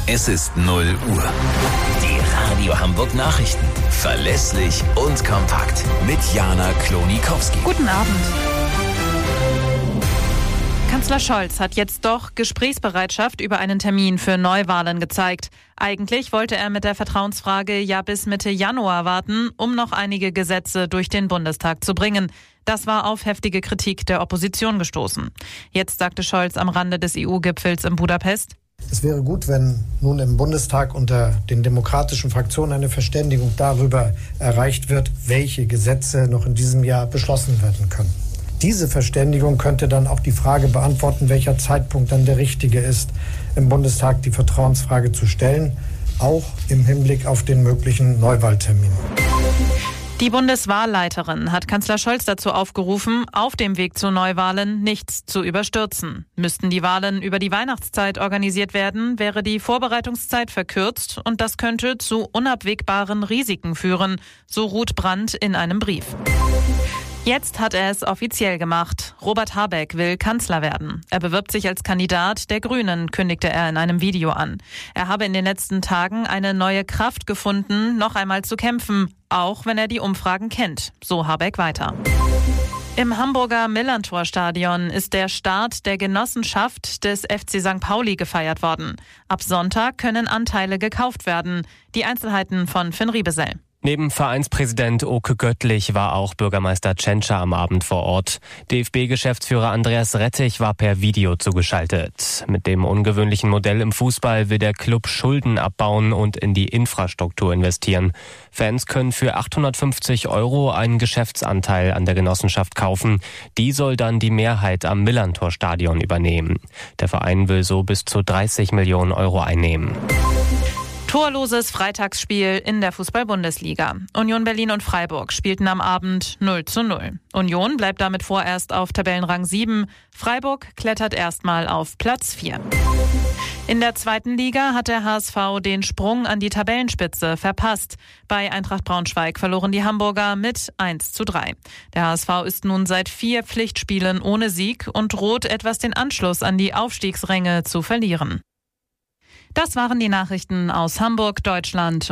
Es ist 0 Uhr. Die Radio Hamburg Nachrichten. Verlässlich und kompakt. Mit Jana Klonikowski. Guten Abend. Kanzler Scholz hat jetzt doch Gesprächsbereitschaft über einen Termin für Neuwahlen gezeigt. Eigentlich wollte er mit der Vertrauensfrage ja bis Mitte Januar warten, um noch einige Gesetze durch den Bundestag zu bringen. Das war auf heftige Kritik der Opposition gestoßen. Jetzt sagte Scholz am Rande des EU-Gipfels in Budapest: Es wäre gut, wenn nun im Bundestag unter den demokratischen Fraktionen eine Verständigung darüber erreicht wird, welche Gesetze noch in diesem Jahr beschlossen werden können. Diese Verständigung könnte dann auch die Frage beantworten, welcher Zeitpunkt dann der richtige ist, im Bundestag die Vertrauensfrage zu stellen, auch im Hinblick auf den möglichen Neuwahltermin. Die Bundeswahlleiterin hat Kanzler Scholz dazu aufgerufen, auf dem Weg zu Neuwahlen nichts zu überstürzen. Müssten die Wahlen über die Weihnachtszeit organisiert werden, wäre die Vorbereitungszeit verkürzt und das könnte zu unabwegbaren Risiken führen, so Ruth Brandt in einem Brief. Jetzt hat er es offiziell gemacht. Robert Habeck will Kanzler werden. Er bewirbt sich als Kandidat der Grünen, kündigte er in einem Video an. Er habe in den letzten Tagen eine neue Kraft gefunden, noch einmal zu kämpfen, auch wenn er die Umfragen kennt. So Habeck weiter. Im Hamburger Millerntor-Stadion ist der Start der Genossenschaft des FC St. Pauli gefeiert worden. Ab Sonntag können Anteile gekauft werden. Die Einzelheiten von Finn Riebesell. Neben Vereinspräsident Oke Göttlich war auch Bürgermeister Tschentscher am Abend vor Ort. DFB-Geschäftsführer Andreas Rettich war per Video zugeschaltet. Mit dem ungewöhnlichen Modell im Fußball will der Club Schulden abbauen und in die Infrastruktur investieren. Fans können für 850 € einen Geschäftsanteil an der Genossenschaft kaufen. Die soll dann die Mehrheit am Millerntor-Stadion übernehmen. Der Verein will so bis zu 30 Millionen € einnehmen. Torloses Freitagsspiel in der Fußball-Bundesliga. Union Berlin und Freiburg spielten am Abend 0:0. Union bleibt damit vorerst auf Tabellenrang 7. Freiburg klettert erstmal auf Platz 4. In der zweiten Liga hat der HSV den Sprung an die Tabellenspitze verpasst. Bei Eintracht Braunschweig verloren die Hamburger mit 1:3. Der HSV ist nun seit 4 Pflichtspielen ohne Sieg und droht etwas den Anschluss an die Aufstiegsränge zu verlieren. Das waren die Nachrichten aus Hamburg, Deutschland